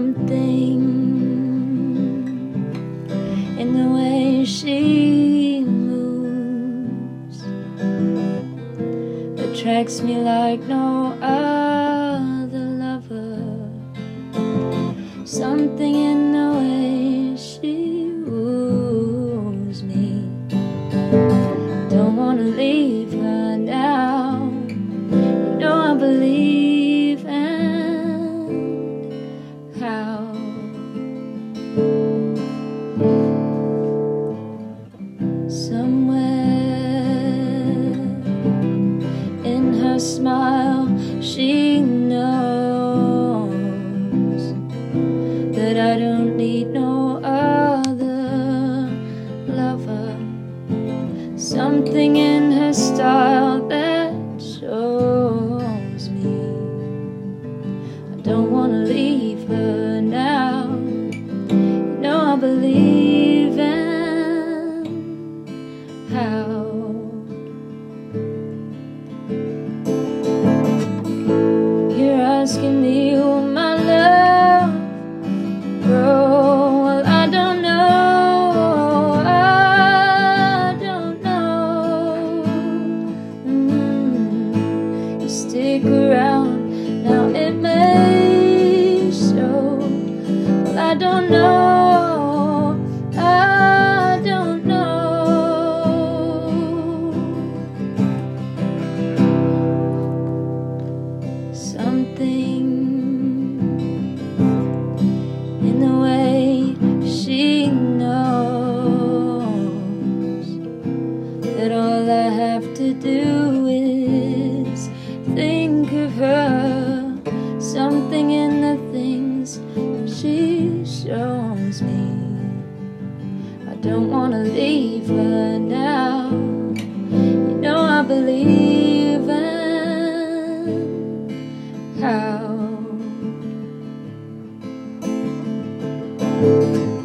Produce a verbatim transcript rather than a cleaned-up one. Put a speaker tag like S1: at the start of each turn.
S1: something in the way she moves attracts me like no other lover. Something in the way she woos me. Don't wanna leave her now. You know I believe and how. Somewhere in her smile she knows that I don't need no other lover. Something in her style that shows me I don't wanna leave her now. You know I believe in how. You're asking me who my love grow. Well, I don't know, I don't know. mm. You stick around, now it may show. Well, I don't know, I don't know. Something in the way she knows that all I have to do is think of her. Something in the things she shows me. I don't wanna leave her now. You know I believe in how.